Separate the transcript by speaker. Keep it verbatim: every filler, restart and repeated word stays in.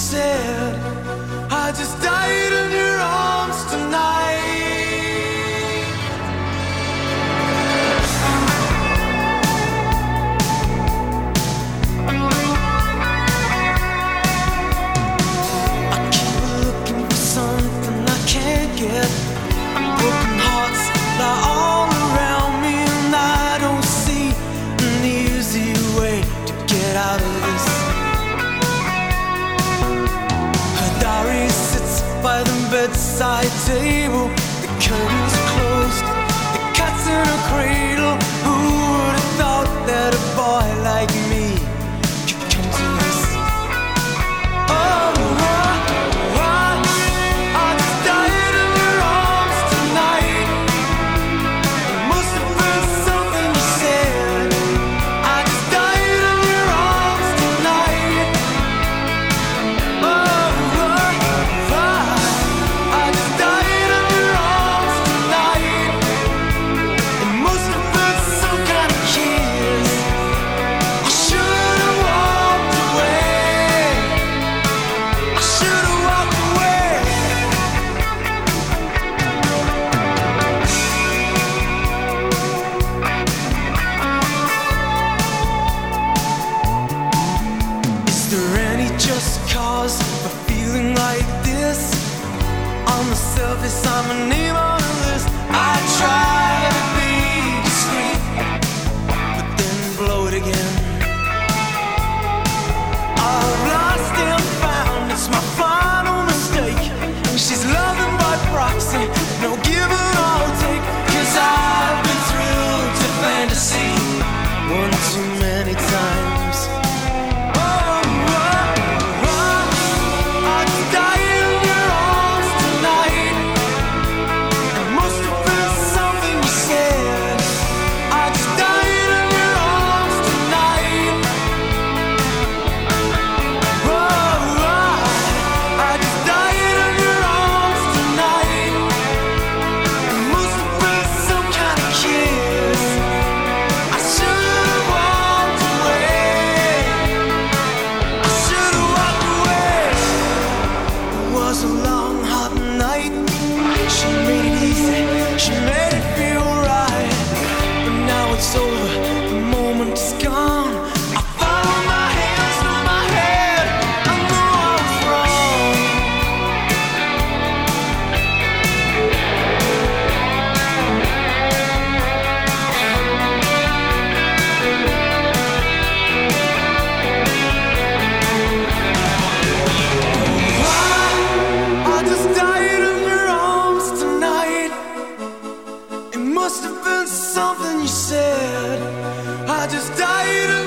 Speaker 1: said. I just died in your arms tonight. I keep looking for something I can't get. Broken hearts lie all around me, and I don't see an easy way to get out of this. Her diary sits by the bedside table. The curtains are closed, the cat's in a cradle. Who would have thought that a boy like me could come to this? Oh, I, I, I just died in your arms tonight. It must have been something you said. I just died in your arms tonight. Oh, I, I, I just died in your arms tonight. It must have been some kind of kiss. I should have walked away. I should have walked away. Is there any just cause for feeling like this? On the surface, I'm a name on a list. I try to be discreet, but then blow it again. I've lost and found, it's my final mistake. She's loving by proxy, no give and I'll take. Cause I've been thrilled to fantasy one too many times. Oh, oh, oh, I just died in your arms tonight. It must have been something you said. I just died in your arms tonight. Oh, oh, I just died in your arms tonight. It must have been some kind of kiss. I should have walked away. I should have walked away. It was a long, hot night. She made it easy. She made it feel right. But now it's over. The moment is gone. I found my hands through my head. I know I was wrong. I just died in your arms tonight. It must have been something you said. I just died in